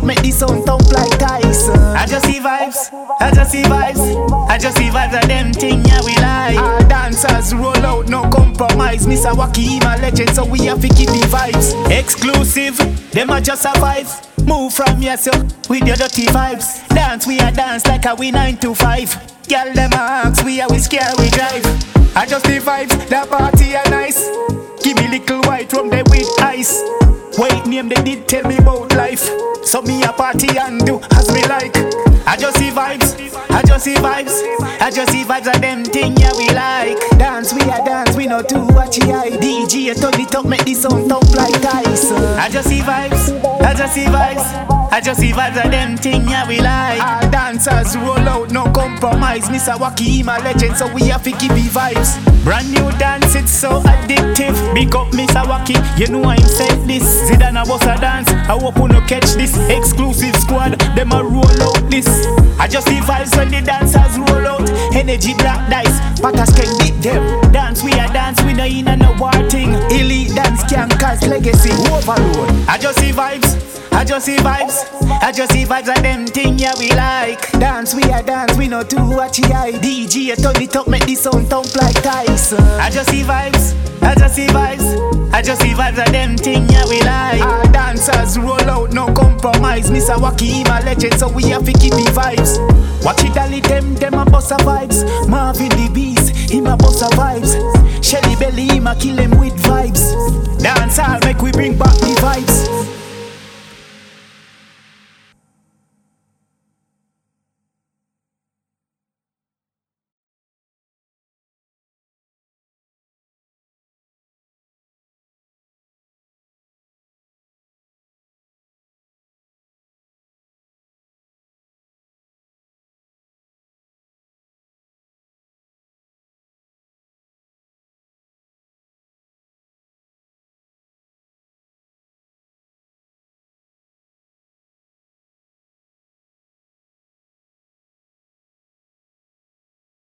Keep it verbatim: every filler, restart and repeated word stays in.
make the sound thump like Tyson. I just see vibes, I just see vibes, I just see vibes of them thing, yeah we like. Our dancers roll out, no compromise. Mister Wacky, my legend, so we have to keep the vibes exclusive. Them are just a vibe. Move from here, so with your dirty vibes. Dance, we a dance like a we nine to five. Girl, them a ask, we a we scare, we drive. I just the vibes, the party are nice. Give me little white rum there with ice. Wait, name they did tell me about life. So me a party and do as me like. I just see vibes, I just see vibes, I just see vibes of them thing, yeah we like. Dance, we a dance, we no too watchy eye. D J turn it up, make the sound thump like Tyson. I just see vibes, I just see vibes, I just see vibes of them thing, yeah we like. Our dancers roll out, no compromise. Mister Wacky, my legend, so we have to keep the vibes. Brand new dance, it's so addictive. Big up Mister Wacky, you know I'm said this. Zidane was a dance, I hope you no catch this. Exclusive squad, them a roll out this. I just see vibes when the dancers roll out. Energy black dice, patas can beat them. Dance, we a dance, we no in a no war thing. Elite dance can cause legacy overload. I just see vibes, I just see vibes, I just see vibes of them thing, yeah we like. Dance, we a dance, we no too watchy eye. D J turn it up, make the sound thump like Tyson. I just see vibes, I just see vibes, I just see vibes of them thing, yeah we like. Our dancers roll out, no compromise. Mister Wacky, my legend, so we have to keep the vibes. Watch it, all them, them a bossa vibes. Marvin the Beast, him a bossa vibes. Shelly Belly, him a kill him with vibes. Dance all, make we bring back the vibes.